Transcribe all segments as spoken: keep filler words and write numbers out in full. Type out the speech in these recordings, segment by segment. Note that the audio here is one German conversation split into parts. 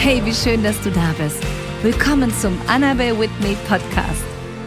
Hey, wie schön, dass du da bist. Willkommen zum Annabelle with Me Podcast.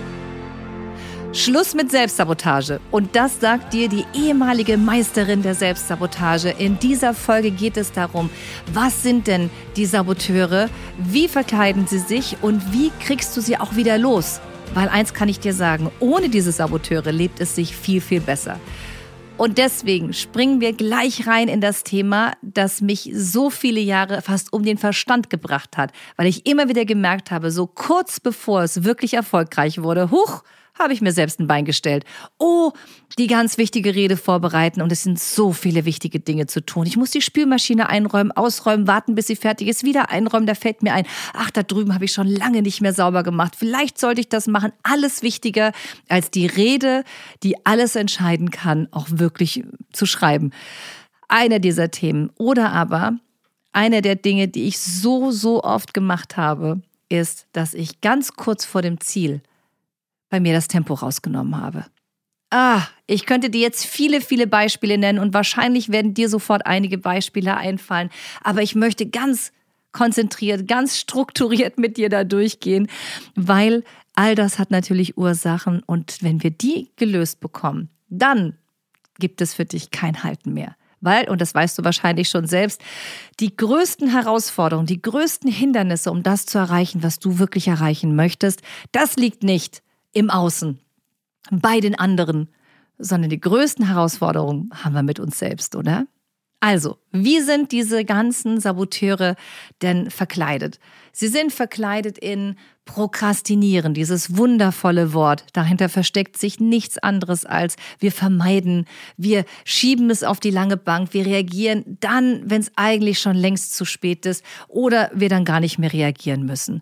Schluss mit Selbstsabotage. Und das sagt dir die ehemalige Meisterin der Selbstsabotage. In dieser Folge geht es darum, was sind denn die Saboteure, wie verkleiden sie sich und wie kriegst du sie auch wieder los? Weil eins kann ich dir sagen, ohne diese Saboteure lebt es sich viel, viel besser. Und deswegen springen wir gleich rein in das Thema, das mich so viele Jahre fast um den Verstand gebracht hat, weil ich immer wieder gemerkt habe, so kurz bevor es wirklich erfolgreich wurde, huch, habe ich mir selbst ein Bein gestellt. Oh, die ganz wichtige Rede vorbereiten und es sind so viele wichtige Dinge zu tun. Ich muss die Spülmaschine einräumen, ausräumen, warten, bis sie fertig ist, wieder einräumen. Da fällt mir ein, ach, da drüben habe ich schon lange nicht mehr sauber gemacht. Vielleicht sollte ich das machen. Alles wichtiger als die Rede, die alles entscheiden kann, auch wirklich zu schreiben. Einer dieser Themen. Oder aber eine der Dinge, die ich so, so oft gemacht habe, ist, dass ich ganz kurz vor dem Ziel bei mir das Tempo rausgenommen habe. Ah, ich könnte dir jetzt viele, viele Beispiele nennen und wahrscheinlich werden dir sofort einige Beispiele einfallen, aber ich möchte ganz konzentriert, ganz strukturiert mit dir da durchgehen, weil all das hat natürlich Ursachen und wenn wir die gelöst bekommen, dann gibt es für dich kein Halten mehr. Weil, und das weißt du wahrscheinlich schon selbst, die größten Herausforderungen, die größten Hindernisse, um das zu erreichen, was du wirklich erreichen möchtest, das liegt nicht im Außen, bei den anderen, sondern die größten Herausforderungen haben wir mit uns selbst, oder? Also, wie sind diese ganzen Saboteure denn verkleidet? Sie sind verkleidet in Prokrastinieren, dieses wundervolle Wort. Dahinter versteckt sich nichts anderes als wir vermeiden, wir schieben es auf die lange Bank, wir reagieren dann, wenn es eigentlich schon längst zu spät ist oder wir dann gar nicht mehr reagieren müssen.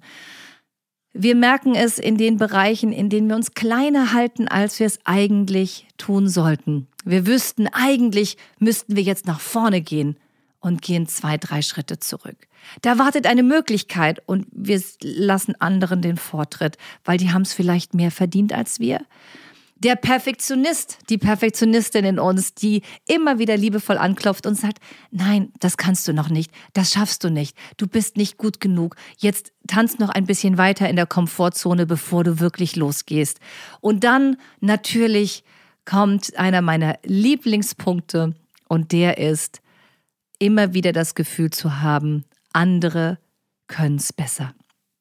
Wir merken es in den Bereichen, in denen wir uns kleiner halten, als wir es eigentlich tun sollten. Wir wüssten, eigentlich müssten wir jetzt nach vorne gehen und gehen zwei, drei Schritte zurück. Da wartet eine Möglichkeit und wir lassen anderen den Vortritt, weil die haben es vielleicht mehr verdient als wir. Der Perfektionist, die Perfektionistin in uns, die immer wieder liebevoll anklopft und sagt, nein, das kannst du noch nicht, das schaffst du nicht, du bist nicht gut genug, jetzt tanz noch ein bisschen weiter in der Komfortzone, bevor du wirklich losgehst. Und dann natürlich kommt einer meiner Lieblingspunkte und der ist, immer wieder das Gefühl zu haben, andere können es besser.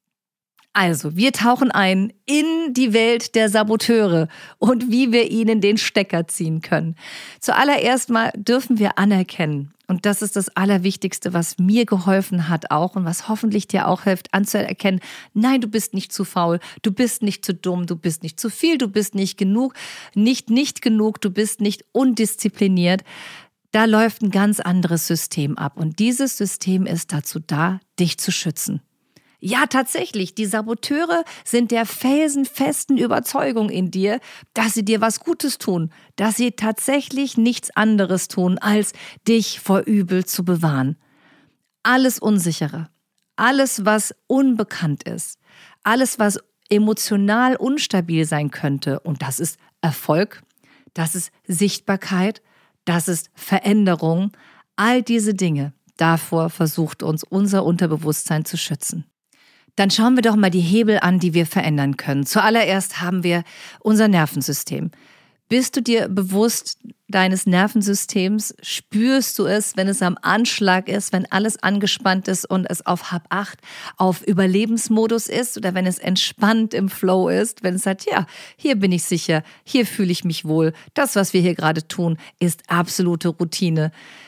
Also, wir tauchen ein in die Welt der Saboteure und wie wir ihnen den Stecker ziehen können. Zuallererst mal dürfen wir anerkennen, und das ist das Allerwichtigste, was mir geholfen hat auch und was hoffentlich dir auch hilft, anzuerkennen, nein, du bist nicht zu faul, du bist nicht zu dumm, du bist nicht zu viel, du bist nicht genug, nicht nicht genug, du bist nicht undiszipliniert. Da läuft ein ganz anderes System ab und dieses System ist dazu da, dich zu schützen. Ja, tatsächlich, die Saboteure sind der felsenfesten Überzeugung in dir, dass sie dir was Gutes tun, dass sie tatsächlich nichts anderes tun, als dich vor Übel zu bewahren. Alles Unsichere, alles, was unbekannt ist, alles, was emotional unstabil sein könnte, und das ist Erfolg, das ist Sichtbarkeit, das ist Veränderung, all diese Dinge, davor versucht uns unser Unterbewusstsein zu schützen. Dann schauen wir doch mal die Hebel an, die wir verändern können. Zuallererst haben wir unser Nervensystem. Bist du dir bewusst deines Nervensystems? Spürst du es, wenn es am Anschlag ist, wenn alles angespannt ist und es auf Hab acht, auf Überlebensmodus ist oder wenn es entspannt im Flow ist, wenn es sagt, ja, hier bin ich sicher, hier fühle ich mich wohl, das, was wir hier gerade tun, ist absolute Routine.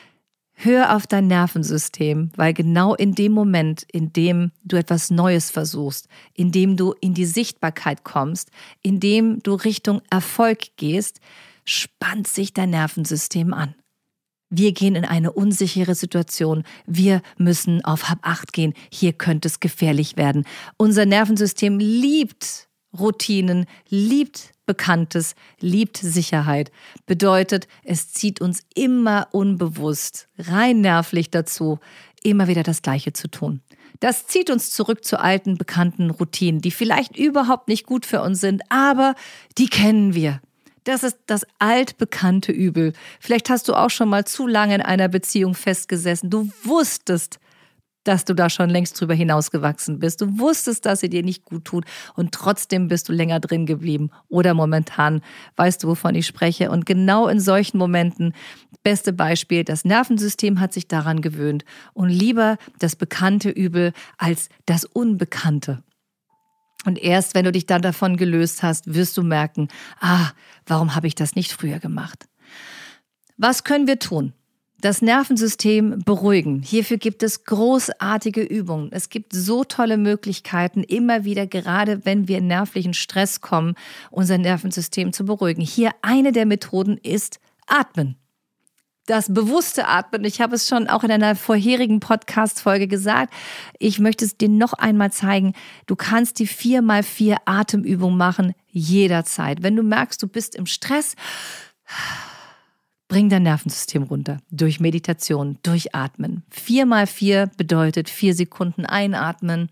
Hör auf dein Nervensystem, weil genau in dem Moment, in dem du etwas Neues versuchst, in dem du in die Sichtbarkeit kommst, in dem du Richtung Erfolg gehst, spannt sich dein Nervensystem an. Wir gehen in eine unsichere Situation, wir müssen auf Hab acht gehen, hier könnte es gefährlich werden. Unser Nervensystem liebt Routinen, liebt Bekanntes, liebt Sicherheit. Bedeutet, es zieht uns immer unbewusst, rein nervlich dazu, immer wieder das Gleiche zu tun. Das zieht uns zurück zu alten, bekannten Routinen, die vielleicht überhaupt nicht gut für uns sind, aber die kennen wir. Das ist das altbekannte Übel. Vielleicht hast du auch schon mal zu lange in einer Beziehung festgesessen. Du wusstest, dass du da schon längst drüber hinausgewachsen bist. Du wusstest, dass sie dir nicht gut tut und trotzdem bist du länger drin geblieben. Oder momentan, weißt du, wovon ich spreche. Und genau in solchen Momenten, beste Beispiel, das Nervensystem hat sich daran gewöhnt und lieber das bekannte Übel als das Unbekannte. Und erst wenn du dich dann davon gelöst hast, wirst du merken, ah, warum habe ich das nicht früher gemacht? Was können wir tun? Das Nervensystem beruhigen. Hierfür gibt es großartige Übungen. Es gibt so tolle Möglichkeiten, immer wieder, gerade wenn wir in nervlichen Stress kommen, unser Nervensystem zu beruhigen. Hier eine der Methoden ist Atmen. Das bewusste Atmen, ich habe es schon auch in einer vorherigen Podcast-Folge gesagt, ich möchte es dir noch einmal zeigen, du kannst die vier mal vier Atemübung machen, jederzeit. Wenn du merkst, du bist im Stress, bring dein Nervensystem runter, durch Meditation, durch Atmen. vier mal vier bedeutet vier Sekunden einatmen,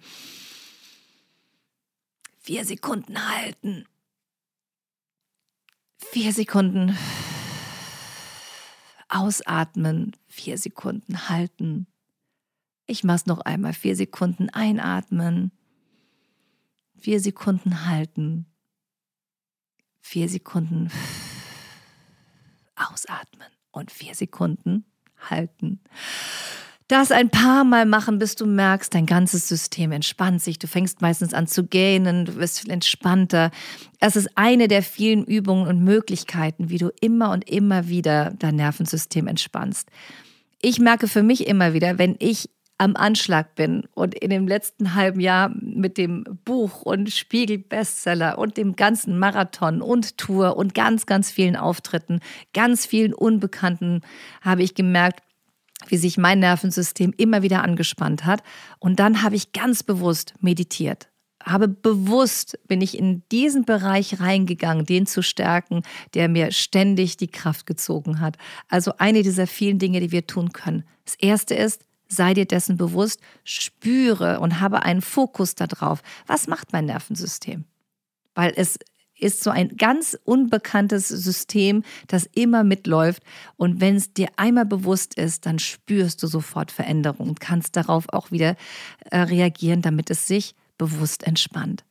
vier Sekunden halten, vier Sekunden ausatmen, vier Sekunden halten. Ich mache es noch einmal. Vier Sekunden einatmen, vier Sekunden halten, vier Sekunden ausatmen und vier Sekunden halten. Das ein paar Mal machen, bis du merkst, dein ganzes System entspannt sich. Du fängst meistens an zu gähnen, du wirst viel entspannter. Es ist eine der vielen Übungen und Möglichkeiten, wie du immer und immer wieder dein Nervensystem entspannst. Ich merke für mich immer wieder, wenn ich am Anschlag bin und in dem letzten halben Jahr mit dem Buch und Spiegel-Bestseller und dem ganzen Marathon und Tour und ganz, ganz vielen Auftritten, ganz vielen Unbekannten, habe ich gemerkt, wie sich mein Nervensystem immer wieder angespannt hat. Und dann habe ich ganz bewusst meditiert. Habe bewusst, bin ich in diesen Bereich reingegangen, den zu stärken, der mir ständig die Kraft gezogen hat. Also eine dieser vielen Dinge, die wir tun können. Das erste ist, sei dir dessen bewusst, spüre und habe einen Fokus darauf. Was macht mein Nervensystem? Weil es ist so ein ganz unbekanntes System, das immer mitläuft. Und wenn es dir einmal bewusst ist, dann spürst du sofort Veränderungen und kannst darauf auch wieder äh, reagieren, damit es sich bewusst entspannt.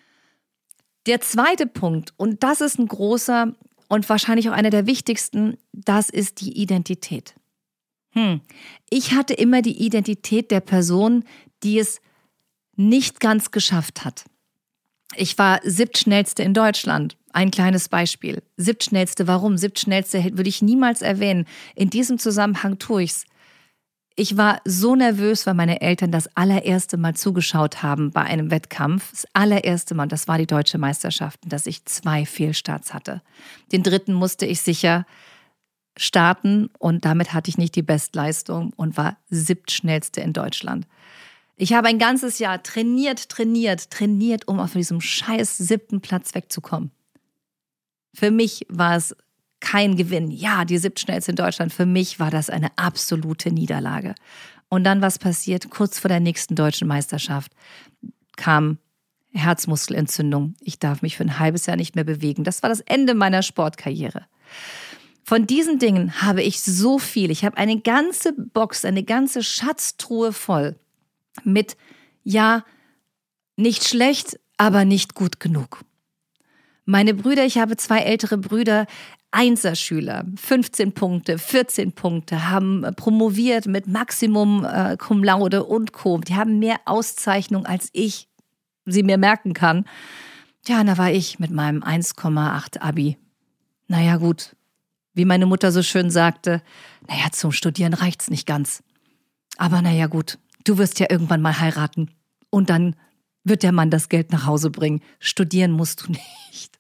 Der zweite Punkt, und das ist ein großer und wahrscheinlich auch einer der wichtigsten, das ist die Identität. Hm. Ich hatte immer die Identität der Person, die es nicht ganz geschafft hat. Ich war siebtschnellste in Deutschland. Ein kleines Beispiel. Siebtschnellste, warum? Siebtschnellste würde ich niemals erwähnen. In diesem Zusammenhang tue ich's. Ich war so nervös, weil meine Eltern das allererste Mal zugeschaut haben bei einem Wettkampf. Das allererste Mal, das war die Deutsche Meisterschaft, dass ich zwei Fehlstarts hatte. Den dritten musste ich sicher starten und damit hatte ich nicht die Bestleistung und war siebtschnellste in Deutschland. Ich habe ein ganzes Jahr trainiert, trainiert, trainiert, um auf diesem scheiß siebten Platz wegzukommen. Für mich war es kein Gewinn. Ja, die siebtschnellste in Deutschland. Für mich war das eine absolute Niederlage. Und dann, was passiert? Kurz vor der nächsten deutschen Meisterschaft kam Herzmuskelentzündung. Ich darf mich für ein halbes Jahr nicht mehr bewegen. Das war das Ende meiner Sportkarriere. Von diesen Dingen habe ich so viel. Ich habe eine ganze Box, eine ganze Schatztruhe voll mit, ja, nicht schlecht, aber nicht gut genug. Meine Brüder, ich habe zwei ältere Brüder, Einserschüler, fünfzehn Punkte, vierzehn Punkte, haben promoviert mit Maximum äh, Cum Laude und Co. Die haben mehr Auszeichnung, als ich sie mir merken kann. Ja, da war ich mit meinem eins Komma acht Abi. Naja gut, wie meine Mutter so schön sagte, naja, zum Studieren reicht's nicht ganz. Aber naja gut, du wirst ja irgendwann mal heiraten und dann wird der Mann das Geld nach Hause bringen. Studieren musst du nicht.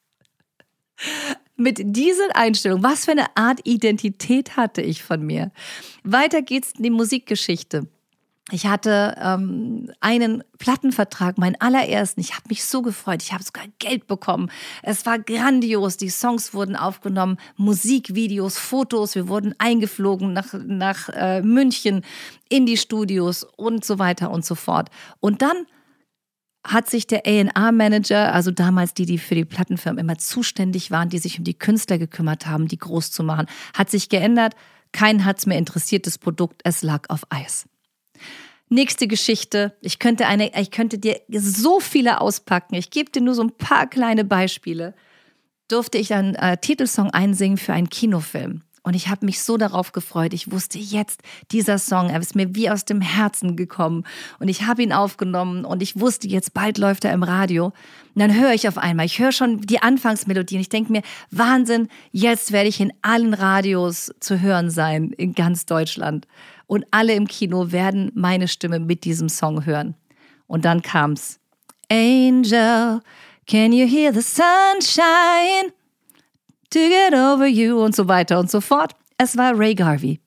Mit dieser Einstellung, was für eine Art Identität hatte ich von mir? Weiter geht's in die Musikgeschichte. Ich hatte ähm, einen Plattenvertrag, meinen allerersten. Ich habe mich so gefreut. Ich habe sogar Geld bekommen. Es war grandios. Die Songs wurden aufgenommen, Musikvideos, Fotos. Wir wurden eingeflogen nach, nach äh, München in die Studios und so weiter und so fort. Und dann hat sich der A und R-Manager, also damals die, die für die Plattenfirmen immer zuständig waren, die sich um die Künstler gekümmert haben, die groß zu machen, hat sich geändert. Keinen hat es mehr interessiert, das Produkt, es lag auf Eis. Nächste Geschichte. Ich könnte, eine, ich könnte dir so viele auspacken. Ich gebe dir nur so ein paar kleine Beispiele. Durfte ich einen äh, Titelsong einsingen für einen Kinofilm. Und ich habe mich so darauf gefreut. Ich wusste jetzt, dieser Song, er ist mir wie aus dem Herzen gekommen. Und ich habe ihn aufgenommen und ich wusste, jetzt bald läuft er im Radio. Und dann höre ich auf einmal, ich höre schon die Anfangsmelodie und ich denke mir, Wahnsinn, jetzt werde ich in allen Radios zu hören sein, in ganz Deutschland. Und alle im Kino werden meine Stimme mit diesem Song hören. Und dann kam's. Angel, can you hear the sunshine? To get over you und so weiter und so fort. Es war Ray Garvey.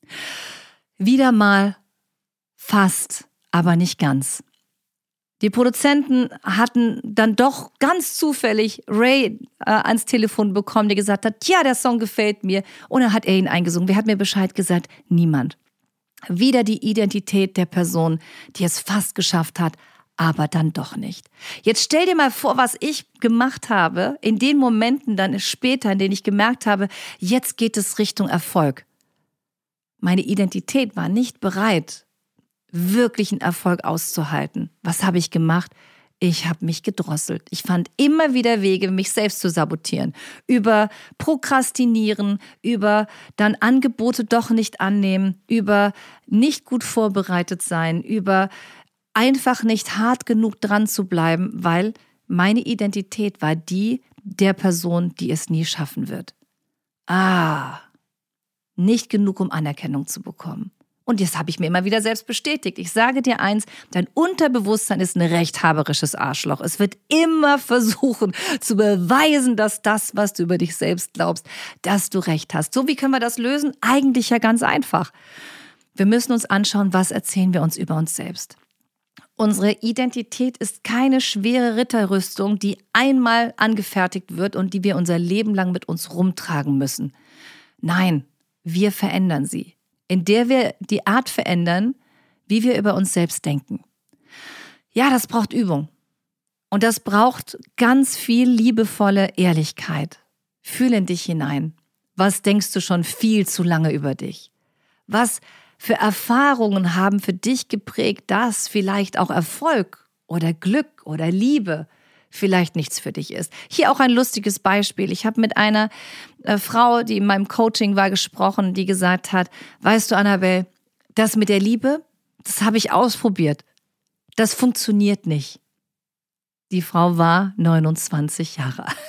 Wieder mal fast, aber nicht ganz. Die Produzenten hatten dann doch ganz zufällig Ray äh, ans Telefon bekommen, der gesagt hat, ja, der Song gefällt mir. Und dann hat er ihn eingesungen. Wer hat mir Bescheid gesagt? Niemand. Wieder die Identität der Person, die es fast geschafft hat, aber dann doch nicht. Jetzt stell dir mal vor, was ich gemacht habe, in den Momenten dann später, in denen ich gemerkt habe, jetzt geht es Richtung Erfolg. Meine Identität war nicht bereit, wirklichen Erfolg auszuhalten. Was habe ich gemacht? Ich habe mich gedrosselt. Ich fand immer wieder Wege, mich selbst zu sabotieren. Über Prokrastinieren, über dann Angebote doch nicht annehmen, über nicht gut vorbereitet sein, über einfach nicht hart genug dran zu bleiben, weil meine Identität war die der Person, die es nie schaffen wird. Ah, nicht genug, um Anerkennung zu bekommen. Und das habe ich mir immer wieder selbst bestätigt. Ich sage dir eins, dein Unterbewusstsein ist ein rechthaberisches Arschloch. Es wird immer versuchen zu beweisen, dass das, was du über dich selbst glaubst, dass du recht hast. So, wie können wir das lösen? Eigentlich ja ganz einfach. Wir müssen uns anschauen, was erzählen wir uns über uns selbst. Unsere Identität ist keine schwere Ritterrüstung, die einmal angefertigt wird und die wir unser Leben lang mit uns rumtragen müssen. Nein, wir verändern sie, indem wir die Art verändern, wie wir über uns selbst denken. Ja, das braucht Übung. Und das braucht ganz viel liebevolle Ehrlichkeit. Fühl in dich hinein. Was denkst du schon viel zu lange über dich? Was für Erfahrungen haben für dich geprägt, dass vielleicht auch Erfolg oder Glück oder Liebe vielleicht nichts für dich ist? Hier auch ein lustiges Beispiel. Ich habe mit einer äh, Frau, die in meinem Coaching war, gesprochen, die gesagt hat, weißt du, Annabelle, das mit der Liebe, das habe ich ausprobiert. Das funktioniert nicht. Die Frau war neunundzwanzig Jahre alt.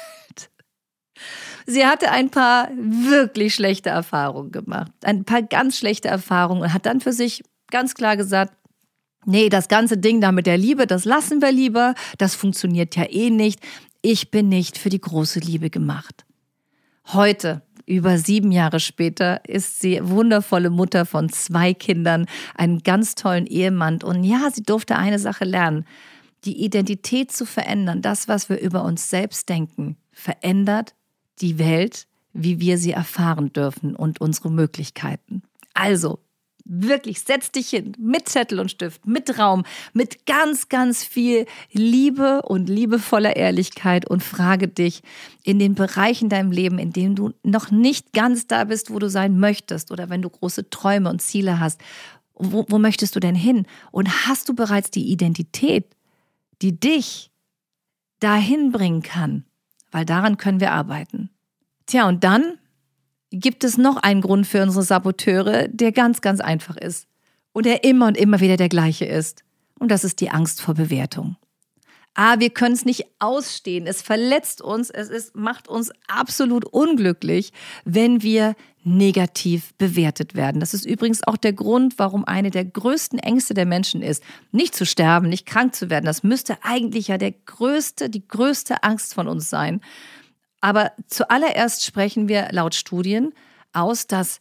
Sie hatte ein paar wirklich schlechte Erfahrungen gemacht, ein paar ganz schlechte Erfahrungen und hat dann für sich ganz klar gesagt, nee, das ganze Ding da mit der Liebe, das lassen wir lieber, das funktioniert ja eh nicht. Ich bin nicht für die große Liebe gemacht. Heute, über sieben Jahre später, ist sie wundervolle Mutter von zwei Kindern, einen ganz tollen Ehemann. Und ja, sie durfte eine Sache lernen, die Identität zu verändern, das, was wir über uns selbst denken, verändert die Welt, wie wir sie erfahren dürfen und unsere Möglichkeiten. Also, wirklich, setz dich hin, mit Zettel und Stift, mit Raum, mit ganz, ganz viel Liebe und liebevoller Ehrlichkeit und frage dich in den Bereichen deinem Leben, in denen du noch nicht ganz da bist, wo du sein möchtest oder wenn du große Träume und Ziele hast, wo, wo möchtest du denn hin? Und hast du bereits die Identität, die dich dahin bringen kann? Weil daran können wir arbeiten. Tja, und dann gibt es noch einen Grund für unsere Saboteure, der ganz, ganz einfach ist und der immer und immer wieder der gleiche ist. Und das ist die Angst vor Bewertung. Ah, wir können es nicht ausstehen. Es verletzt uns, es ist, macht uns absolut unglücklich, wenn wir negativ bewertet werden. Das ist übrigens auch der Grund, warum eine der größten Ängste der Menschen ist, nicht zu sterben, nicht krank zu werden. Das müsste eigentlich ja der größte, die größte Angst von uns sein. Aber zuallererst sprechen wir laut Studien aus, dass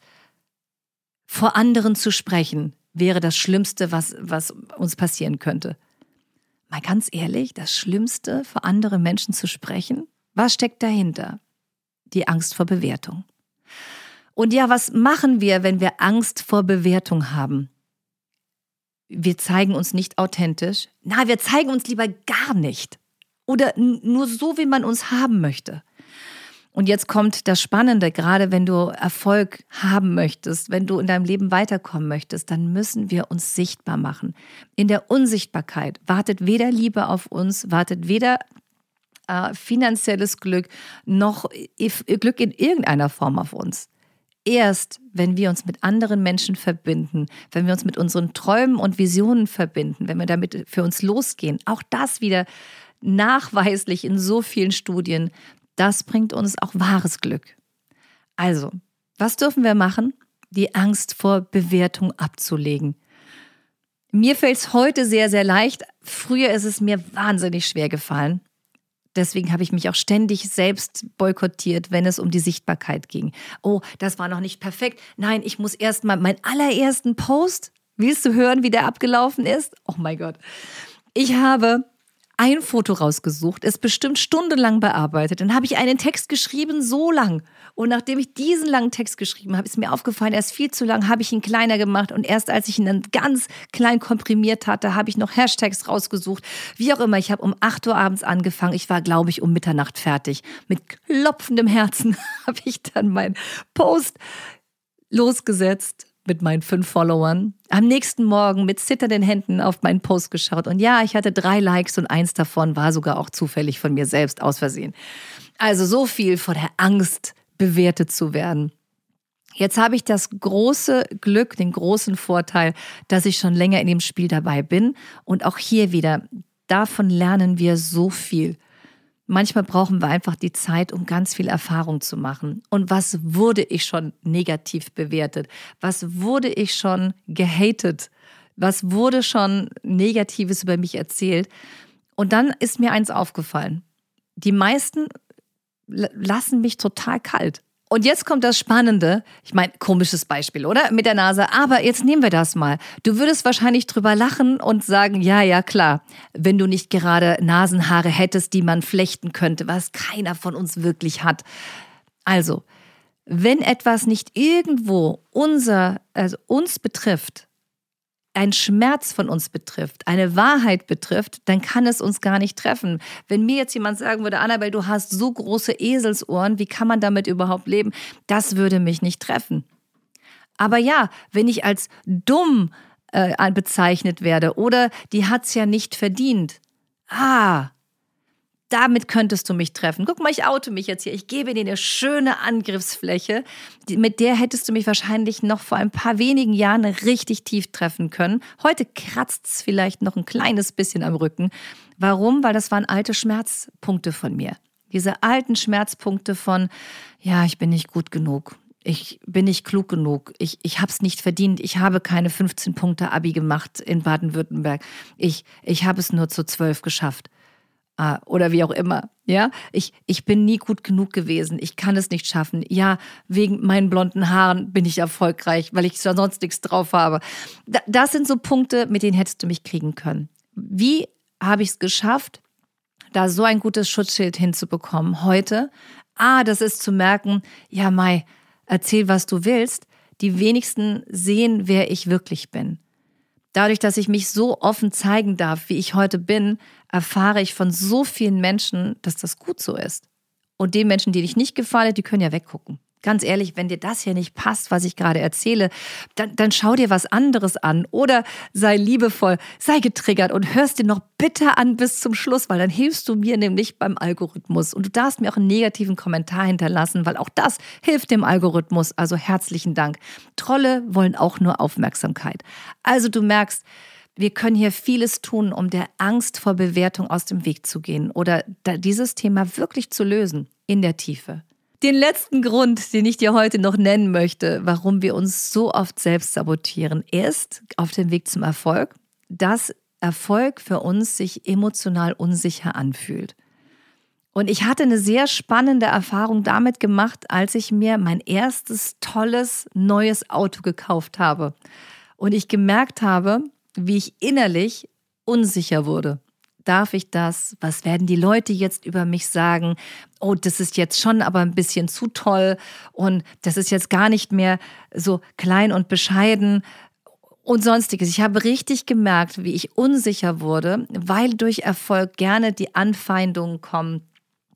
vor anderen zu sprechen wäre das Schlimmste, was, was uns passieren könnte. Mal ganz ehrlich, das Schlimmste, vor andere Menschen zu sprechen, was steckt dahinter? Die Angst vor Bewertung. Und ja, was machen wir, wenn wir Angst vor Bewertung haben? Wir zeigen uns nicht authentisch. Na, wir zeigen uns lieber gar nicht. Oder n- nur so, wie man uns haben möchte. Und jetzt kommt das Spannende, gerade wenn du Erfolg haben möchtest, wenn du in deinem Leben weiterkommen möchtest, dann müssen wir uns sichtbar machen. In der Unsichtbarkeit wartet weder Liebe auf uns, wartet weder äh, finanzielles Glück noch Glück in irgendeiner Form auf uns. Erst wenn wir uns mit anderen Menschen verbinden, wenn wir uns mit unseren Träumen und Visionen verbinden, wenn wir damit für uns losgehen, auch das wieder nachweislich in so vielen Studien, das bringt uns auch wahres Glück. Also, was dürfen wir machen? Die Angst vor Bewertung abzulegen. Mir fällt es heute sehr, sehr leicht. Früher ist es mir wahnsinnig schwer gefallen. Deswegen habe ich mich auch ständig selbst boykottiert, wenn es um die Sichtbarkeit ging. Oh, das war noch nicht perfekt. Nein, ich muss erst mal meinen allerersten Post. Willst du hören, wie der abgelaufen ist? Oh mein Gott. Ich habe ein Foto rausgesucht, es bestimmt stundenlang bearbeitet. Dann habe ich einen Text geschrieben, so lang. Und nachdem ich diesen langen Text geschrieben habe, ist mir aufgefallen, er ist viel zu lang, habe ich ihn kleiner gemacht. Und erst als ich ihn dann ganz klein komprimiert hatte, habe ich noch Hashtags rausgesucht. Wie auch immer, ich habe um acht Uhr abends angefangen. Ich war, glaube ich, um Mitternacht fertig. Mit klopfendem Herzen habe ich dann meinen Post losgesetzt mit meinen fünf Followern. Am nächsten Morgen mit zitternden Händen auf meinen Post geschaut. Und ja, ich hatte drei Likes und eins davon war sogar auch zufällig von mir selbst aus Versehen. Also so viel vor der Angst, bewertet zu werden. Jetzt habe ich das große Glück, den großen Vorteil, dass ich schon länger in dem Spiel dabei bin. Und auch hier wieder, davon lernen wir so viel. Manchmal brauchen wir einfach die Zeit, um ganz viel Erfahrung zu machen. Und was wurde ich schon negativ bewertet? Was wurde ich schon gehatet? Was wurde schon Negatives über mich erzählt? Und dann ist mir eins aufgefallen. Die meisten lassen mich total kalt. Und jetzt kommt das Spannende. Ich meine, komisches Beispiel, oder? Mit der Nase. Aber jetzt nehmen wir das mal. Du würdest wahrscheinlich drüber lachen und sagen, ja, ja, klar. Wenn du nicht gerade Nasenhaare hättest, die man flechten könnte, was keiner von uns wirklich hat. Also, wenn etwas nicht irgendwo unser, also uns betrifft, ein Schmerz von uns betrifft, eine Wahrheit betrifft, dann kann es uns gar nicht treffen. Wenn mir jetzt jemand sagen würde, Annabelle, du hast so große Eselsohren, wie kann man damit überhaupt leben? Das würde mich nicht treffen. Aber ja, wenn ich als dumm äh, bezeichnet werde oder die hat's ja nicht verdient, ah, damit könntest du mich treffen. Guck mal, ich oute mich jetzt hier. Ich gebe dir eine schöne Angriffsfläche. Die, mit der hättest du mich wahrscheinlich noch vor ein paar wenigen Jahren richtig tief treffen können. Heute kratzt es vielleicht noch ein kleines bisschen am Rücken. Warum? Weil das waren alte Schmerzpunkte von mir. Diese alten Schmerzpunkte von, ja, ich bin nicht gut genug. Ich bin nicht klug genug. Ich, ich habe es nicht verdient. Ich habe keine fünfzehn Punkte Abi gemacht in Baden-Württemberg. Ich, ich habe es nur zu zwölf geschafft. Oder wie auch immer, ja, ich, ich bin nie gut genug gewesen, ich kann es nicht schaffen, ja, wegen meinen blonden Haaren bin ich erfolgreich, weil ich sonst nichts drauf habe. Das sind so Punkte, mit denen hättest du mich kriegen können. Wie habe ich es geschafft, da so ein gutes Schutzschild hinzubekommen heute? Ah, das ist zu merken, ja, Mai, erzähl, was du willst, die wenigsten sehen, wer ich wirklich bin. Dadurch, dass ich mich so offen zeigen darf, wie ich heute bin, erfahre ich von so vielen Menschen, dass das gut so ist. Und den Menschen, die dich nicht gefallen, die können ja weggucken. Ganz ehrlich, wenn dir das hier nicht passt, was ich gerade erzähle, dann, dann schau dir was anderes an oder sei liebevoll, sei getriggert und hörst dir noch bitte an bis zum Schluss, weil dann hilfst du mir nämlich beim Algorithmus. Und du darfst mir auch einen negativen Kommentar hinterlassen, weil auch das hilft dem Algorithmus. Also herzlichen Dank. Trolle wollen auch nur Aufmerksamkeit. Also du merkst, wir können hier vieles tun, um der Angst vor Bewertung aus dem Weg zu gehen oder dieses Thema wirklich zu lösen in der Tiefe. Den letzten Grund, den ich dir heute noch nennen möchte, warum wir uns so oft selbst sabotieren, ist auf dem Weg zum Erfolg, dass Erfolg für uns sich emotional unsicher anfühlt. Und ich hatte eine sehr spannende Erfahrung damit gemacht, als ich mir mein erstes tolles neues Auto gekauft habe. Und ich gemerkt habe, wie ich innerlich unsicher wurde. Darf ich das? Was werden die Leute jetzt über mich sagen? Oh, das ist jetzt schon aber ein bisschen zu toll und das ist jetzt gar nicht mehr so klein und bescheiden und sonstiges. Ich habe richtig gemerkt, wie ich unsicher wurde, weil durch Erfolg gerne die Anfeindungen kommen.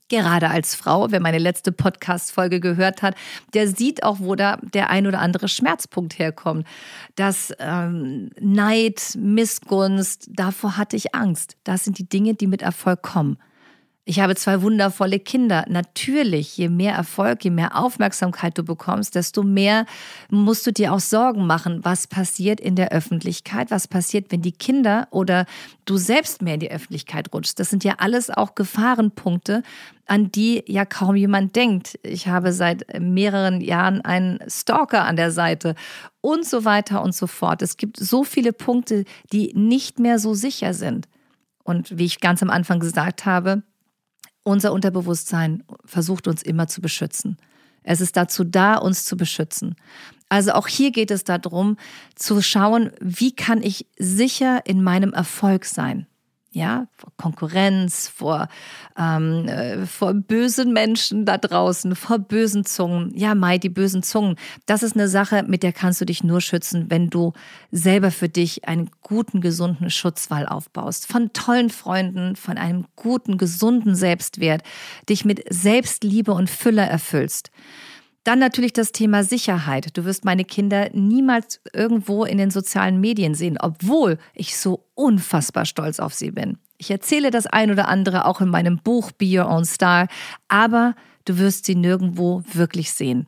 Gerade als Frau, wer meine letzte Podcast-Folge gehört hat, der sieht auch, wo da der ein oder andere Schmerzpunkt herkommt. Das ähm, Neid, Missgunst, davor hatte ich Angst. Das sind die Dinge, die mit Erfolg kommen. Ich habe zwei wundervolle Kinder. Natürlich, je mehr Erfolg, je mehr Aufmerksamkeit du bekommst, desto mehr musst du dir auch Sorgen machen, was passiert in der Öffentlichkeit, was passiert, wenn die Kinder oder du selbst mehr in die Öffentlichkeit rutschst. Das sind ja alles auch Gefahrenpunkte, an die ja kaum jemand denkt. Ich habe seit mehreren Jahren einen Stalker an der Seite und so weiter und so fort. Es gibt so viele Punkte, die nicht mehr so sicher sind. Und wie ich ganz am Anfang gesagt habe, unser Unterbewusstsein versucht uns immer zu beschützen. Es ist dazu da, uns zu beschützen. Also auch hier geht es darum, zu schauen, wie kann ich sicher in meinem Erfolg sein? Ja, vor Konkurrenz, vor, ähm, äh, vor bösen Menschen da draußen, vor bösen Zungen. Ja, Mai, die bösen Zungen. Das ist eine Sache, mit der kannst du dich nur schützen, wenn du selber für dich einen guten, gesunden Schutzwall aufbaust. Von tollen Freunden, von einem guten, gesunden Selbstwert, dich mit Selbstliebe und Fülle erfüllst. Dann natürlich das Thema Sicherheit. Du wirst meine Kinder niemals irgendwo in den sozialen Medien sehen, obwohl ich so unfassbar stolz auf sie bin. Ich erzähle das ein oder andere auch in meinem Buch Be Your Own Star, aber du wirst sie nirgendwo wirklich sehen.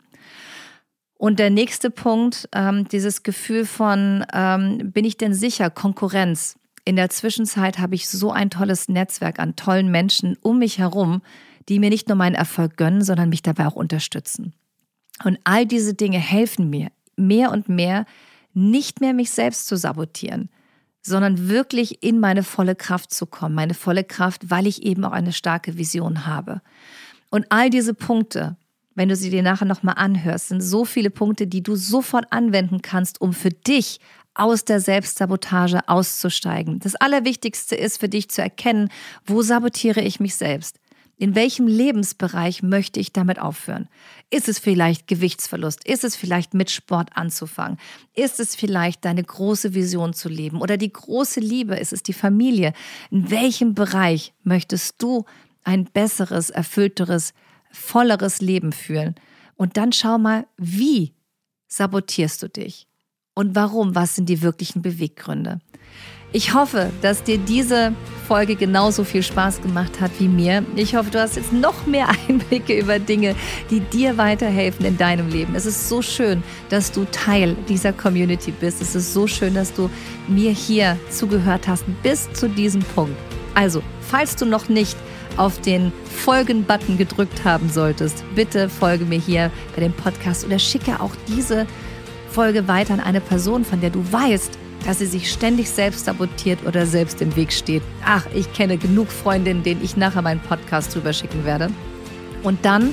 Und der nächste Punkt, ähm, dieses Gefühl von, ähm, bin ich denn sicher, Konkurrenz. In der Zwischenzeit habe ich so ein tolles Netzwerk an tollen Menschen um mich herum, die mir nicht nur meinen Erfolg gönnen, sondern mich dabei auch unterstützen. Und all diese Dinge helfen mir, mehr und mehr nicht mehr mich selbst zu sabotieren, sondern wirklich in meine volle Kraft zu kommen. Meine volle Kraft, weil ich eben auch eine starke Vision habe. Und all diese Punkte, wenn du sie dir nachher nochmal anhörst, sind so viele Punkte, die du sofort anwenden kannst, um für dich aus der Selbstsabotage auszusteigen. Das Allerwichtigste ist für dich zu erkennen, wo sabotiere ich mich selbst? In welchem Lebensbereich möchte ich damit aufhören? Ist es vielleicht Gewichtsverlust? Ist es vielleicht mit Sport anzufangen? Ist es vielleicht deine große Vision zu leben oder die große Liebe? Ist es die Familie? In welchem Bereich möchtest du ein besseres, erfüllteres, volleres Leben führen? Und dann schau mal, wie sabotierst du dich? Und warum? Was sind die wirklichen Beweggründe? Ich hoffe, dass dir diese Folge genauso viel Spaß gemacht hat wie mir. Ich hoffe, du hast jetzt noch mehr Einblicke über Dinge, die dir weiterhelfen in deinem Leben. Es ist so schön, dass du Teil dieser Community bist. Es ist so schön, dass du mir hier zugehört hast bis zu diesem Punkt. Also, falls du noch nicht auf den Folgen-Button gedrückt haben solltest, bitte folge mir hier bei dem Podcast oder schicke auch diese Folge weiter an eine Person, von der du weißt, dass sie sich ständig selbst sabotiert oder selbst im Weg steht. Ach, ich kenne genug Freundinnen, denen ich nachher meinen Podcast drüber schicken werde. Und dann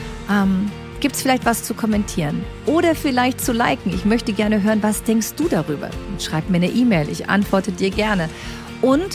ähm, gibt es vielleicht was zu kommentieren oder vielleicht zu liken. Ich möchte gerne hören, was denkst du darüber? Schreib mir eine E-Mail, ich antworte dir gerne. Und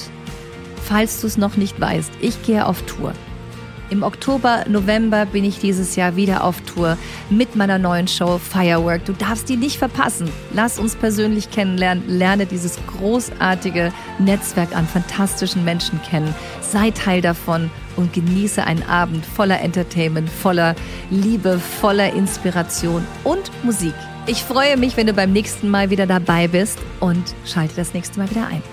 falls du es noch nicht weißt, ich gehe auf Tour. Im Oktober, November bin ich dieses Jahr wieder auf Tour mit meiner neuen Show Firework. Du darfst die nicht verpassen. Lass uns persönlich kennenlernen, lerne dieses großartige Netzwerk an fantastischen Menschen kennen. Sei Teil davon und genieße einen Abend voller Entertainment, voller Liebe, voller Inspiration und Musik. Ich freue mich, wenn du beim nächsten Mal wieder dabei bist und schalte das nächste Mal wieder ein.